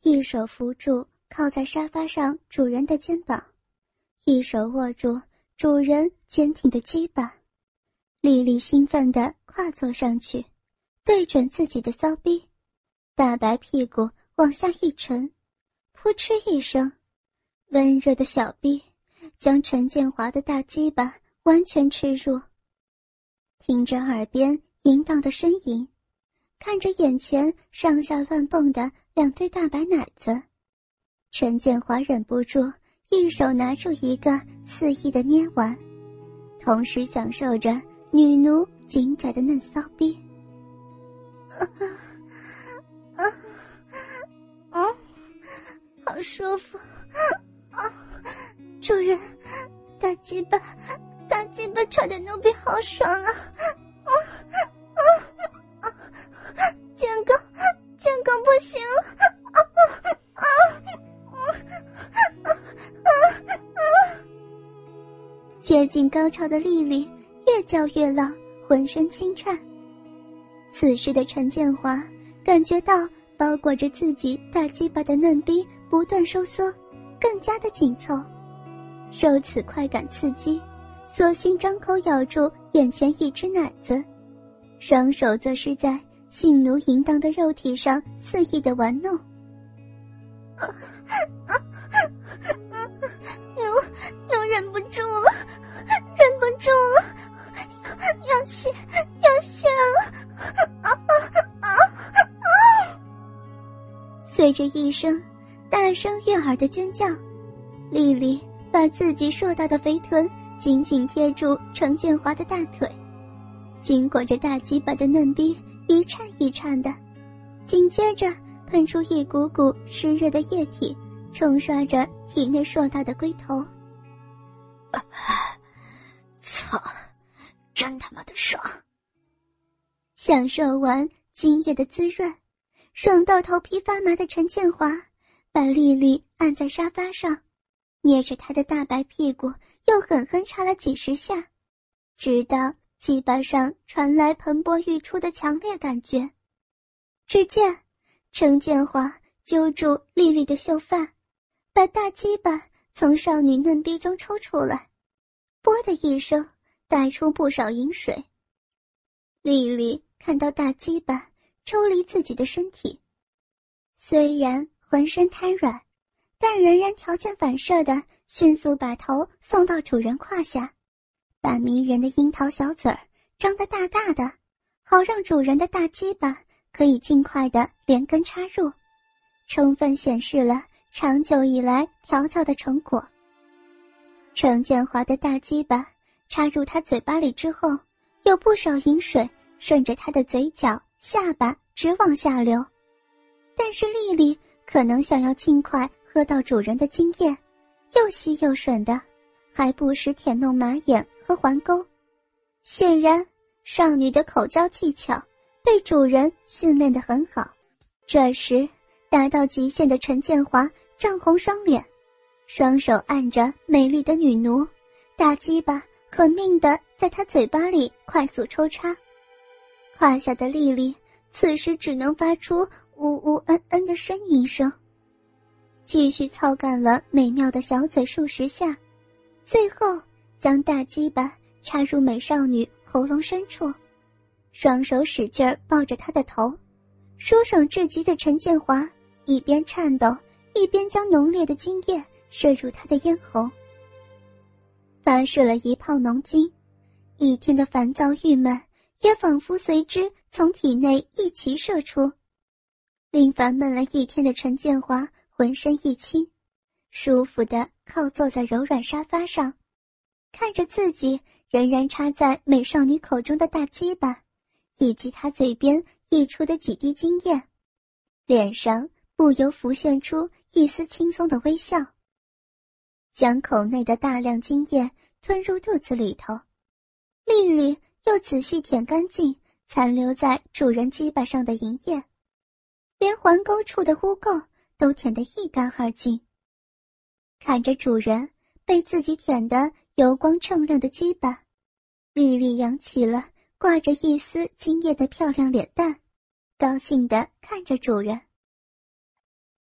一手扶住靠在沙发上主人的肩膀，一手握住主人坚挺的鸡巴。莉莉兴奋地跨坐上去，对准自己的骚逼，大白屁股往下一沉，扑哧一声，温热的小逼将陈建华的大鸡巴完全吃入。听着耳边淫荡的呻吟，看着眼前上下乱蹦的两对大白奶子，陈建华忍不住一手拿住一个肆意的捏完，同时享受着女奴紧窄的嫩骚逼。好舒服主人，大鸡巴插的奴婢好爽啊！建哥不行！接近高潮的莉莉越叫越浪，浑身轻颤。此时的陈建华感觉到包裹着自己大鸡巴的嫩逼不断收缩，更加的紧凑。受此快感刺激，索性张口咬住眼前一只奶子，双手则是在性奴淫荡的肉体上肆意的玩弄。奴忍不住了，要泄随着一声大声悦耳的尖叫，莉莉把自己硕大的肥臀紧紧贴住程建华的大腿，经过着大鸡巴的嫩逼一颤一颤的，紧接着喷出一股股湿热的液体，冲刷着体内硕大的龟头。 操，真他妈的爽！ 享受完精液的滋润，爽到头皮发麻的陈建华把莉莉按在沙发上，捏着她的大白屁股又狠狠插了几十下，直到鸡巴上传来蓬勃欲出的强烈感觉。只见程建华揪住莉莉的秀发，把大鸡巴从少女嫩逼中抽出来，啵的一声带出不少饮水。莉莉看到大鸡巴抽离自己的身体，虽然浑身瘫软，但仍然条件反射地迅速把头送到主人胯下，把迷人的樱桃小嘴儿张得大大的，好让主人的大鸡巴可以尽快地连根插入，充分显示了长久以来调教的成果。程建华的大鸡巴插入他嘴巴里之后，有不少饮水顺着他的嘴角、下巴直往下流，但是莉莉可能想要尽快喝到主人的精液，又细又吮的，还不时舔弄马眼和环沟。显然少女的口交技巧被主人训练得很好。这时达到极限的陈建华涨红双脸，双手按着美丽的女奴，大鸡巴狠命地在她嘴巴里快速抽插。胯下的莉莉此时只能发出呜呜嗯嗯的呻吟声，继续操干了美妙的小嘴数十下，最后将大鸡巴插入美少女喉咙深处，双手使劲儿抱着她的头。舒爽至极的陈建华一边颤抖，一边将浓烈的精液射入她的咽喉，发射了一泡浓精，一天的烦躁郁闷也仿佛随之从体内一齐射出，令烦闷了一天的陈建华浑身一轻，舒服地靠坐在柔软沙发上，看着自己仍然插在美少女口中的大鸡巴，以及她嘴边溢出的几滴精液，脸上不由浮现出一丝轻松的微笑，将口内的大量精液吞入肚子里头。莉莉又仔细舔干净残留在主人鸡巴上的银液，连环沟处的污垢都舔得一干二净。看着主人被自己舔得油光锃亮的鸡巴，莉莉扬起了挂着一丝精液的漂亮脸蛋，高兴地看着主人。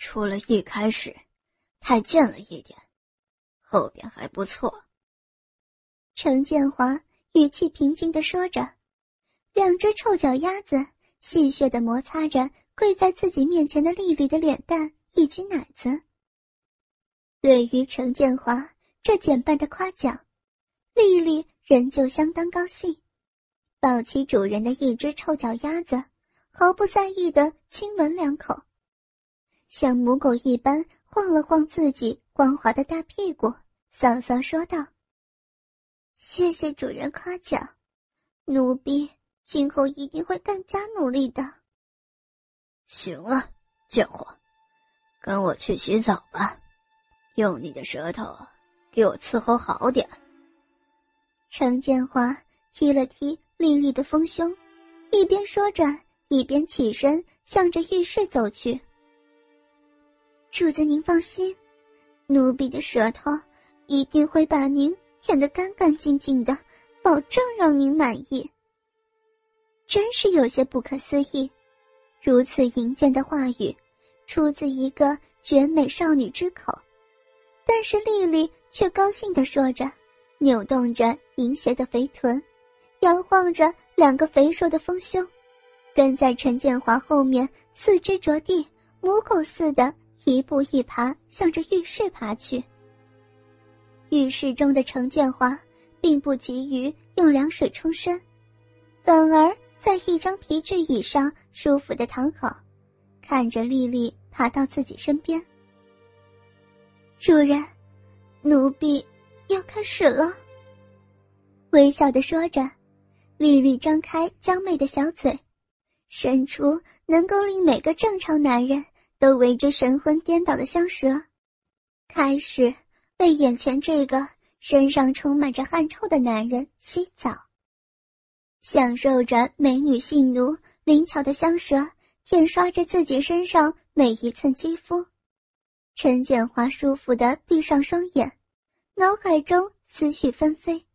除了一开始太贱了一点，后边还不错。 程建华语气平静地说着，两只臭脚丫子戏谑地摩擦着跪在自己面前的丽丽的脸蛋以及奶子。对于程建华这简单的夸奖，丽丽仍旧相当高兴，抱起主人的一只臭脚丫子，毫不在意地亲吻两口，像母狗一般晃了晃自己光滑的大屁股，骚骚说道：谢谢主人夸奖，奴婢今后一定会更加努力的。 行了，贱货，跟我去洗澡吧，用你的舌头给我伺候好点。 程建华踢了踢丽丽的丰胸，一边说着，一边起身向着浴室走去。主子您放心，奴婢的舌头一定会把您舔得干干净净的，保证让您满意。真是有些不可思议，如此淫贱的话语出自一个绝美少女之口，但是丽丽却高兴地说着，扭动着淫邪的肥臀，摇晃着两个肥硕的丰胸，跟在陈建华后面四肢着地，母狗似的一步一爬向着浴室爬去。浴室中的程建华并不急于用凉水冲身，反而在一张皮质椅上舒服地躺好，看着丽丽爬到自己身边。主人，奴婢要开始了。微笑地说着，丽丽张开娇媚的小嘴，伸出能够令每个正常男人都为之神魂颠倒的香舌，开始为眼前这个身上充满着汗臭的男人洗澡，享受着美女性奴灵巧的香舌舔刷着自己身上每一寸肌肤。陈建华舒服地闭上双眼，脑海中思绪纷飞。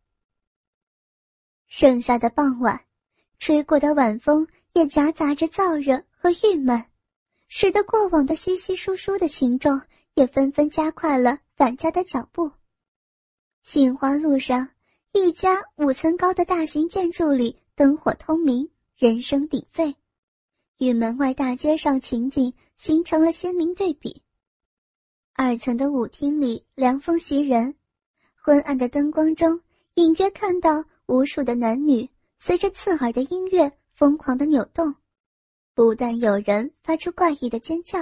剩下的傍晚，吹过的晚风也夹杂着燥热和郁闷，使得过往的稀稀疏疏的群众也纷纷加快了返家的脚步。杏花路上，一家5层高的大型建筑里灯火通明，人声鼎沸，与门外大街上情景形成了鲜明对比。2层的舞厅里凉风袭人，昏暗的灯光中隐约看到无数的男女随着刺耳的音乐疯狂地扭动，不但有人发出怪异的尖叫。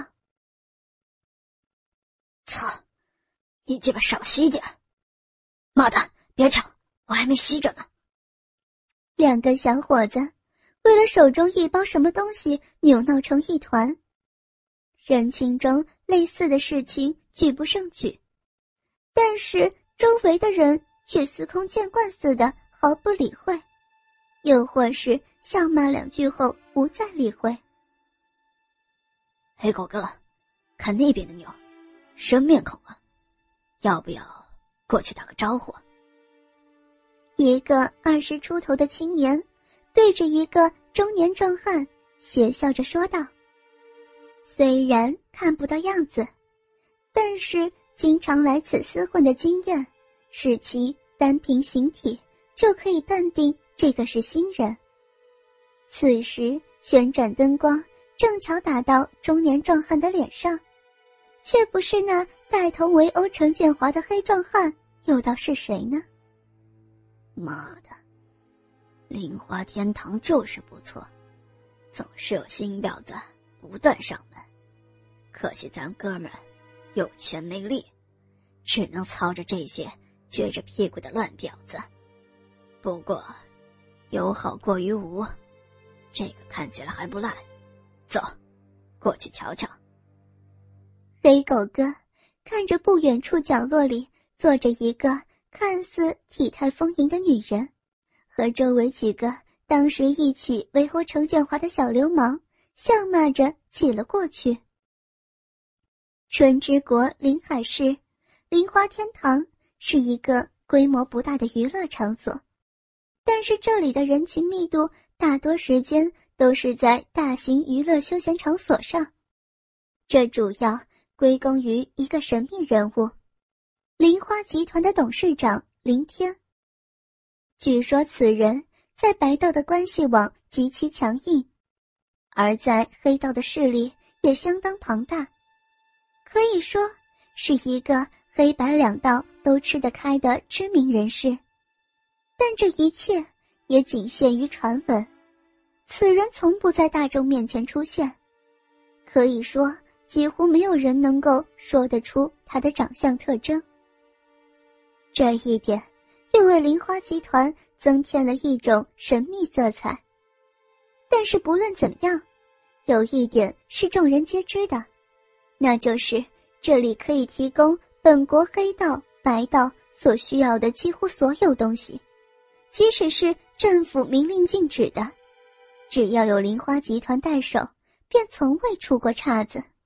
操，你鸡巴少吸点！妈的，别抢，我还没吸着呢。 2个小伙子为了手中一包什么东西扭闹成一团。人群中类似的事情举不胜举，但是周围的人却司空见惯似的毫不理会，又或是笑骂2句后不再理会。 黑狗哥，看那边的妞，生面孔啊，要不要过去打个招呼？ 一个20出头的青年对着一个中年壮汉邪笑着说道，虽然看不到样子，但是经常来此厮混的经验，使其单凭形体就可以断定这个是新人。此时旋转灯光正巧打到中年壮汉的脸上，却不是那带头围殴程建华的黑壮汉，又道是谁呢？ 妈的，菱花天堂就是不错，总是有新婊子不断上门，可惜咱哥们儿有钱没力，只能操着这些撅着屁股的烂婊子。不过有好过于无，这个看起来还不赖，走，过去瞧瞧。 黑狗哥看着不远处角落里坐着一个看似体态丰盈的女人，和周围几个当时一起围殴程建华的小流氓，笑骂着挤了过去。春之国临海市菱花天堂是一个规模不大的娱乐场所，但是这里的人群密度大多时间都是在大型娱乐休闲场所上，这主要归功于一个神秘人物——林花集团的董事长林天。据说此人在白道的关系网极其强硬，而在黑道的势力也相当庞大，可以说是一个黑白两道都吃得开的知名人士。但这一切也仅限于传闻，此人从不在大众面前出现，可以说几乎没有人能够说得出他的长相特征。这一点又为林花集团增添了一种神秘色彩。但是不论怎么样，有一点是众人皆知的，那就是这里可以提供本国黑道、白道所需要的几乎所有东西，即使是政府明令禁止的，只要有林花集团代手，便从未出过岔子。